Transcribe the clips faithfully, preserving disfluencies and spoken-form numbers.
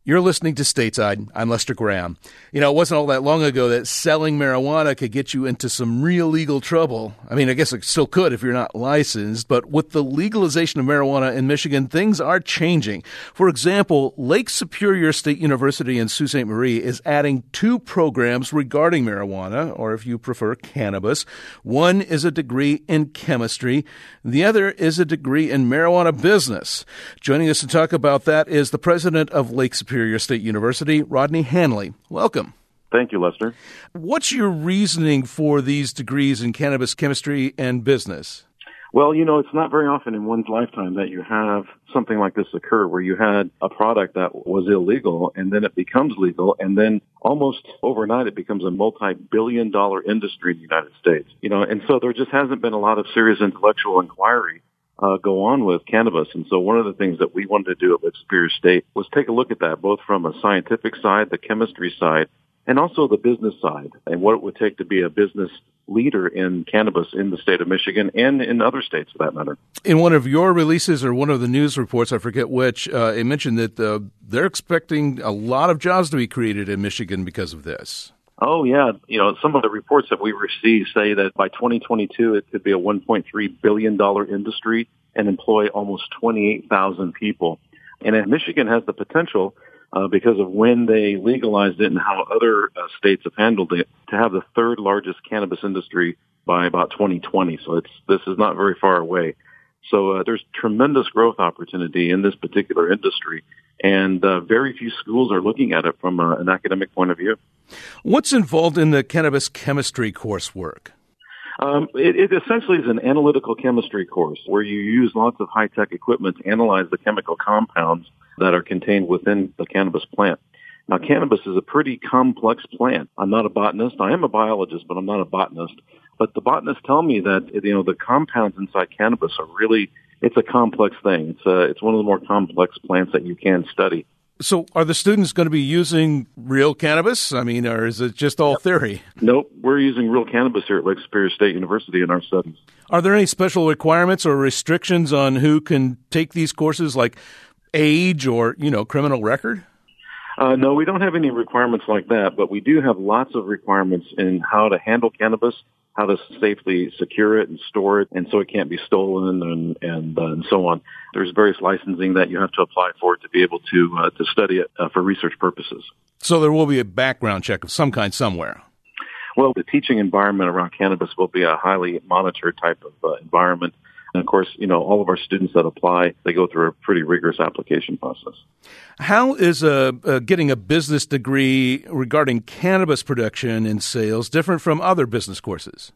You're listening to Stateside. I'm Lester Graham. You know, it wasn't all that long ago that selling marijuana could get you into some real legal trouble. I mean, I guess it still could if you're not licensed, but with the legalization of marijuana in Michigan, things are changing. For example, Lake Superior State University in Sault Ste. Marie is adding two programs regarding marijuana, or if you prefer, cannabis. One is a degree in chemistry. The other is a degree in marijuana business. Joining us to talk about that is the president of Lake Superior State University, Rodney Hanley. Welcome. Thank you, Lester. What's your reasoning for these degrees in cannabis chemistry and business? Well, you know, it's not very often in one's lifetime that you have something like this occur where you had a product that was illegal and then it becomes legal and then almost overnight it becomes a multi-billion dollar industry in the United States. You know, and so there just hasn't been a lot of serious intellectual inquiry Uh, go on with cannabis. And so one of the things that we wanted to do at Lake Superior State was take a look at that, both from a scientific side, the chemistry side, and also the business side, and what it would take to be a business leader in cannabis in the state of Michigan and in other states for that matter. In one of your releases or one of the news reports, I forget which, uh, it mentioned that uh, they're expecting a lot of jobs to be created in Michigan because of this. Oh, yeah. You know, some of the reports that we receive say that by twenty twenty-two, it could be a one point three billion dollars industry and employ almost twenty-eight thousand people. And Michigan has the potential, uh, because of when they legalized it and how other uh, states have handled it, to have the third largest cannabis industry by about twenty twenty. So it's this is not very far away. So uh, there's tremendous growth opportunity in this particular industry, and uh, very few schools are looking at it from uh, an academic point of view. What's involved in the cannabis chemistry coursework? Um, it, it essentially is an analytical chemistry course where you use lots of high-tech equipment to analyze the chemical compounds that are contained within the cannabis plant. Now, cannabis is a pretty complex plant. I'm not a botanist. I am a biologist, but I'm not a botanist. But the botanists tell me that, you know, the compounds inside cannabis are really, it's a complex thing. It's a, it's one of the more complex plants that you can study. So are the students going to be using real cannabis? I mean, or is it just all theory? Nope. We're using real cannabis here at Lake Superior State University in our studies. Are there any special requirements or restrictions on who can take these courses, like age or, you know, criminal record? Uh, no, we don't have any requirements like that, but we do have lots of requirements in how to handle cannabis, how to safely secure it and store it, and so it can't be stolen and and, uh, and so on. There's various licensing that you have to apply for to be able to uh, to study it uh, for research purposes. So there will be a background check of some kind somewhere. Well, the teaching environment around cannabis will be a highly monitored type of uh, environment. And of course, you know, all of our students that apply, they go through a pretty rigorous application process. How is uh, uh, getting a business degree regarding cannabis production and sales different from other business courses?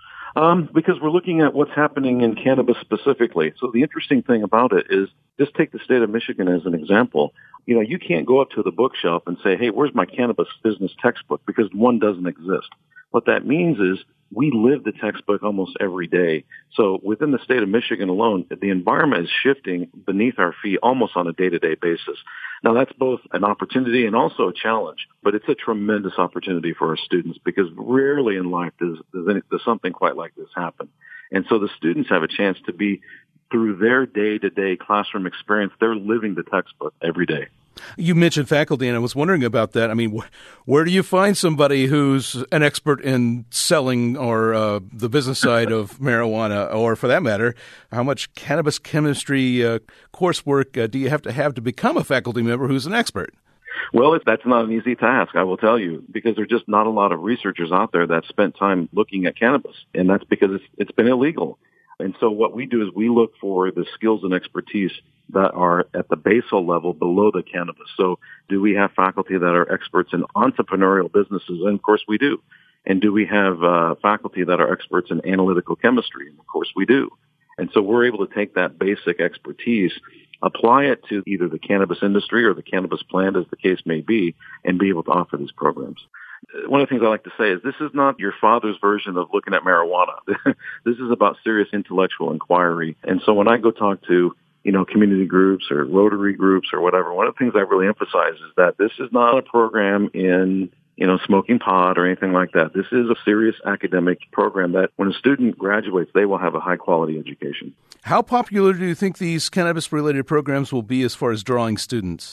Um, because we're looking at what's happening in cannabis specifically. So the interesting thing about it is, just take the state of Michigan as an example. You know, you can't go up to the bookshelf and say, hey, where's my cannabis business textbook? Because one doesn't exist. What that means is we live the textbook almost every day. So within the state of Michigan alone, the environment is shifting beneath our feet almost on a day-to-day basis. Now, that's both an opportunity and also a challenge, but it's a tremendous opportunity for our students because rarely in life does, does, any, does something quite like this happen. And so the students have a chance to be, through their day-to-day classroom experience, they're living the textbook every day. You mentioned faculty, and I was wondering about that. I mean, wh- where do you find somebody who's an expert in selling or uh, the business side of marijuana, or for that matter, how much cannabis chemistry uh, coursework uh, do you have to have to become a faculty member who's an expert? Well, it, that's not an easy task, I will tell you, because there's just not a lot of researchers out there that spent time looking at cannabis, and that's because it's, it's been illegal. And so what we do is we look for the skills and expertise that are at the basal level below the cannabis. So do we have faculty that are experts in entrepreneurial businesses? And of course we do. And do we have uh, faculty that are experts in analytical chemistry? And of course we do. And so we're able to take that basic expertise, apply it to either the cannabis industry or the cannabis plant, as the case may be, and be able to offer these programs. One of the things I like to say is this is not your father's version of looking at marijuana. This is about serious intellectual inquiry. And so when I go talk to, you know, community groups or Rotary groups or whatever, one of the things I really emphasize is that this is not a program in, you know, smoking pot or anything like that. This is a serious academic program that when a student graduates, they will have a high-quality education. How popular do you think these cannabis-related programs will be as far as drawing students?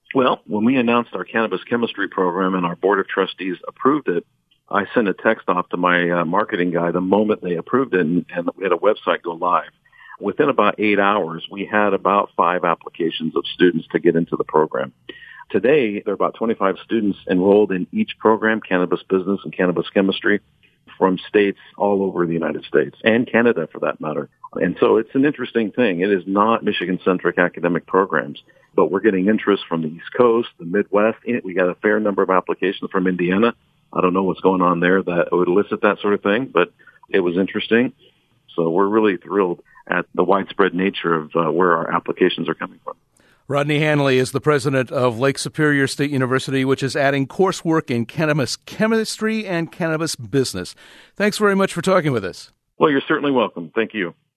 Well, when we announced our cannabis chemistry program and our board of trustees approved it, I sent a text off to my uh, marketing guy the moment they approved it, and, and we had a website go live. Within about eight hours, we had about five applications of students to get into the program. Today, there are about twenty-five students enrolled in each program, cannabis business and cannabis chemistry, from states all over the United States and Canada for that matter. And so it's an interesting thing. It is not Michigan-centric academic programs, but we're getting interest from the East Coast, the Midwest. We got a fair number of applications from Indiana. I don't know what's going on there that would elicit that sort of thing, but it was interesting. So we're really thrilled at the widespread nature of uh, where our applications are coming from. Rodney Hanley is the president of Lake Superior State University, which is adding coursework in cannabis chemistry and cannabis business. Thanks very much for talking with us. Well, you're certainly welcome. Thank you.